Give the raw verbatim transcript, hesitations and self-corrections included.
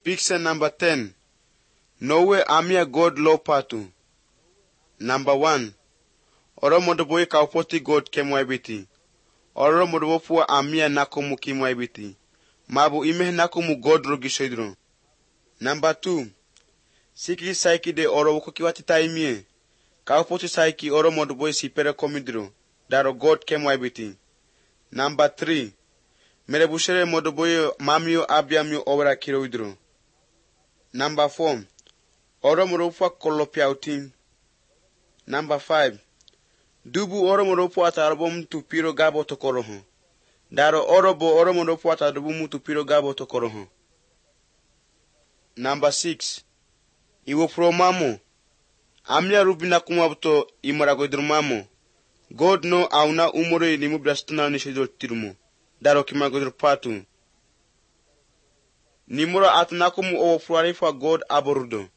Picture number ten. Nowe amia God law patu. Number one. Oro modoboy kaupoti God kemwaibiti. Oro modobopua amia nakomu kimwaibiti. Mabu ime nakomu God rogishoidro. Number two. Siki saiki de oro wukokiwati taimie. Kaupoti saiki oro modoboy sipere komidro. Daro God kemwaibiti. Number three. Merebushere modoboy mamio abiamio obra kiroidro. Number four. Oro modopoa kolopiautin. Number five. Dubu oro modopo atarabom tu piro gabo tokoroho. Daro oro bo oro modopo atarabomu tu piro gabo tokoroho. Number six. Iwo pro mamo. Amia rubina kumabto imaragodrumamo. God no auna umore ni mubrastuna ni shedol tirumo. Daro kimagodr patu. Nimura atnakumu o fruarifa God aborudo.